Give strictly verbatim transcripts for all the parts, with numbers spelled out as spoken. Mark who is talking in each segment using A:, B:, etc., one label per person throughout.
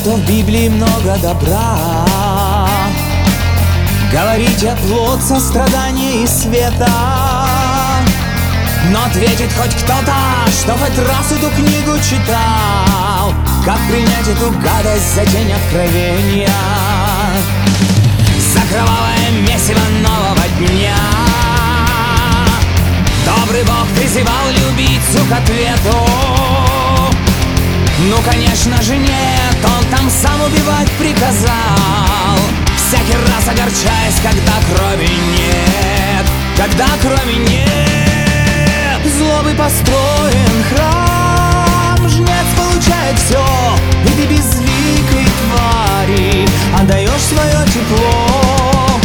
A: что в Библии много добра. Говорите, плод сострадания и света. Но ответит хоть кто-то, что хоть раз эту книгу читал. Как принять эту гадость за тень откровения, за кровавое месиво нового дня? Добрый Бог призывал любицу к ответу. Ну, конечно же, нет, он там сам убивать приказал, всякий раз огорчаясь, когда крови нет, когда крови нет. Злобой построен храм, жнец получает все, и ты безликой твари отдаешь свое тепло.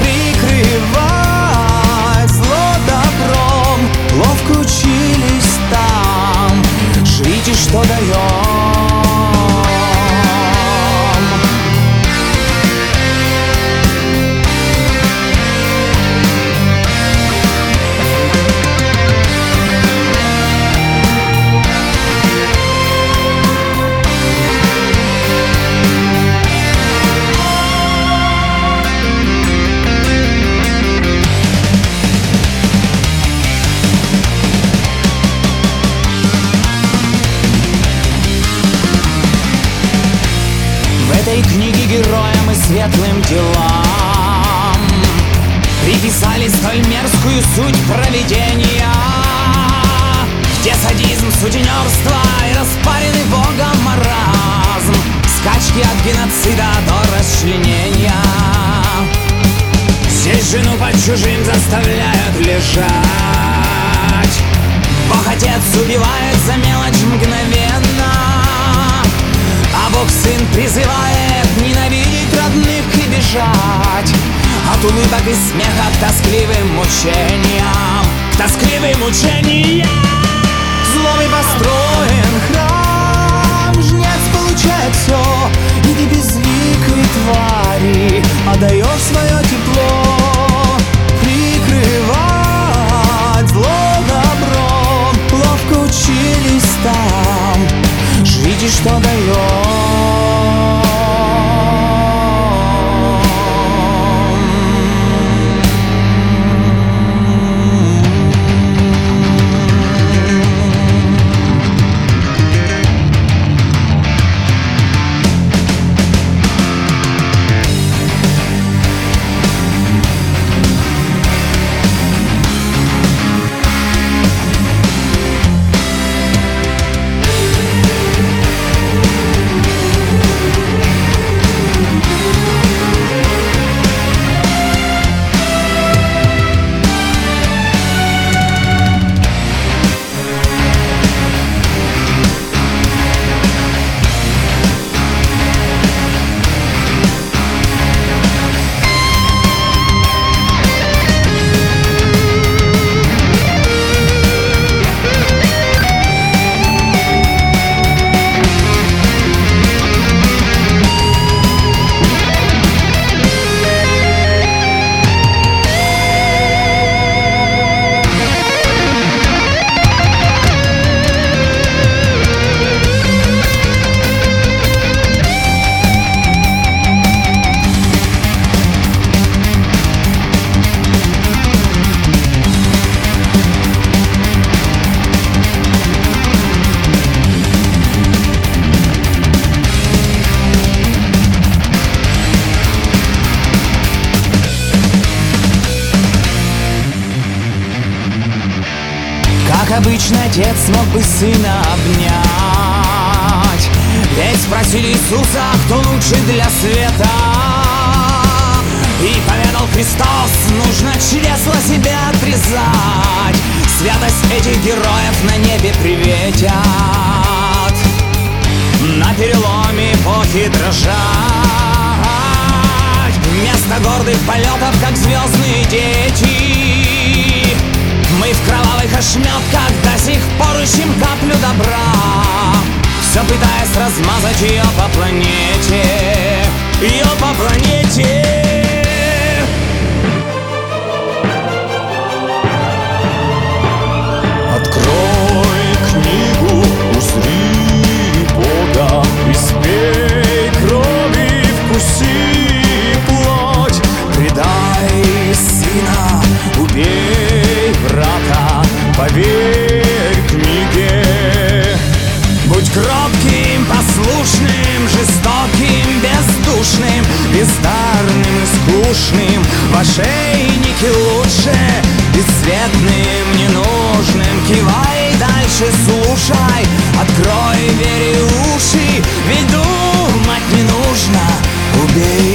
A: Прикрывать зло добром, ловко учились там, жрите, что даем. В этой книге героям и светлым делам приписали столь мерзкую суть провидения, где садизм, сутенерство и распаренный богом маразм, скачки от геноцида до расчленения. Здесь жену под чужим заставляют лежать, Бог Отец убивает за мелочь мгновенно, а Бог Сын призывает ненавидеть родных и бежать от улыбок и смеха к тоскливым мучениям, к тоскливым мучениям. Злобой построен храм, жнец получает все, и ты безликой твари отдаешь свое тепло. Прикрывать зло добром, ловко учились там, жрите, что даем. Как обычно, отец смог бы сына обнять, ведь спросили Иисуса, кто лучше для света. И поведал Христос, нужно чресла себя отрезать, святость этих героев на небе приветят, на переломе эпохи дрожать. Вместо гордых полетов, как звездные дети, мы в кровавых ошметках до сих пор ищем каплю добра, все пытаясь размазать ее по планете, ее по планете.
B: Открой книгу, узри Бога и спей
A: кивай, дальше слушай, открой двери уши, ведь думать не нужно, убей.